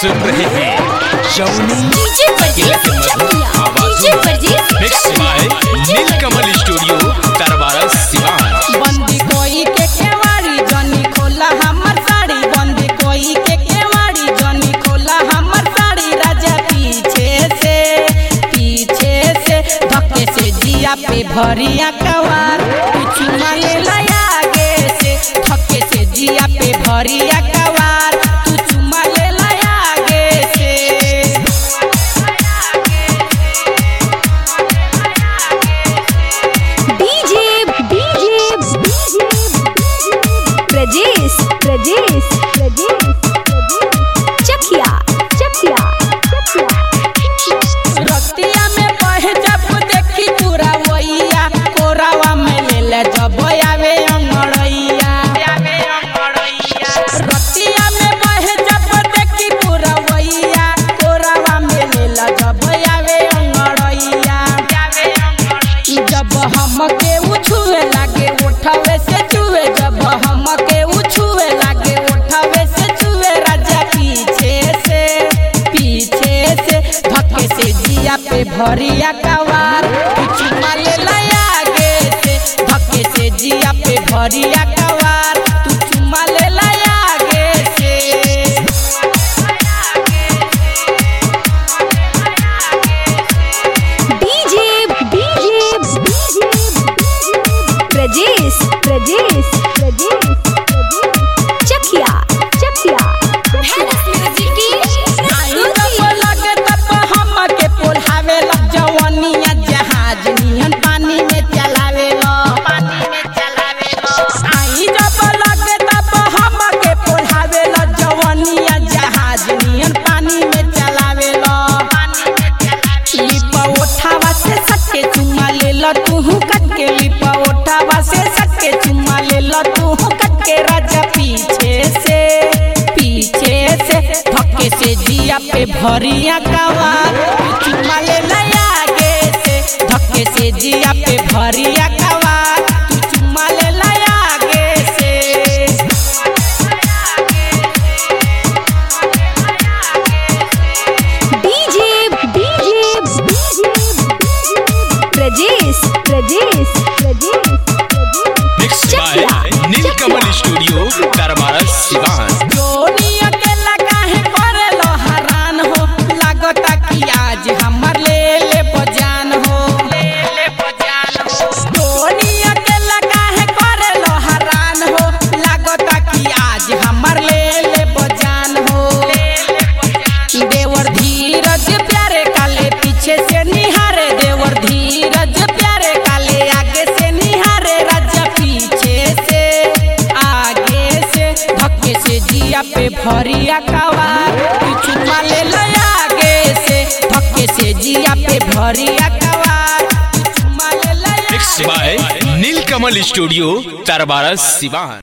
सुन रहे हैं DJ Pardes mix by Neelkamal studio Tarwara Siwan. बंदी कोई के केवाड़ी जनी खोला हमर साड़ी, बंदी कोई के केवाड़ी जनी खोला हमर साड़ी। राजा पीछे से धक्के से जिया पे भरिया कवार, कुछ मांगे आगे से धक्के से जिया पे भरिया कवार, कुछ मांगे आगे से। प्रजेश चकिया रतिया में बहे जब देखी पूरा वैया, कोरावा में ले ले जब आवे अंगड़ैया। रतिया में बहे जब देखी पूरा वैया, कोरावा में ले ले जब आवे अंगड़ैया। जब हमके उछुए लागे उठावे से चुए, जब हमके उछुए लागे उठावे से चुए। राजा पीछे से धक्के से जिया पे भरिया कवार, कुछ माले आगे से धक्के से जिया पे भरिया कवार, कुछ माले आगे से। प्रजेश चकिया हमके पोल्हावे लग जवनिया जहाज नियन पानी में चलावे लो। आई जब लगे तब हमके पोल्हावे लग जवनिया जहाज नियन पानी में चलावे लो। लिपा उठावा से सके चुमा ले लो तू कट के, लिपा उठावा से सके चुमा ले लो तू कट के। राजा पीछे से धक्के से जिया पे भरिया कवार, चुमा ले आगे से धक्के से जिया पे भरिया कवार, तू चुमा ले आगे से। Prajesh mix by Neelkamal studio Tarwara Siwan. जोनी अकेला काहे करेलो हरान हो, लागता कि आज हमर ले बजान हो। जोनी अकेला काहे करेलो हरान हो, लागता कि आज हमर ले बजान हो। देवर धीरज प्यारे काले पीछे से निहारे, देवर धीरज प्यारे काले आगे से निहारे। राजा पीछे से आगे से धक्के से जिया पे भरिया कवार, कुछ माले आगे से धक्के से जिया पे भरिया कवार, कुछ माले mix by Neelkamal studio Tarwara Siwan.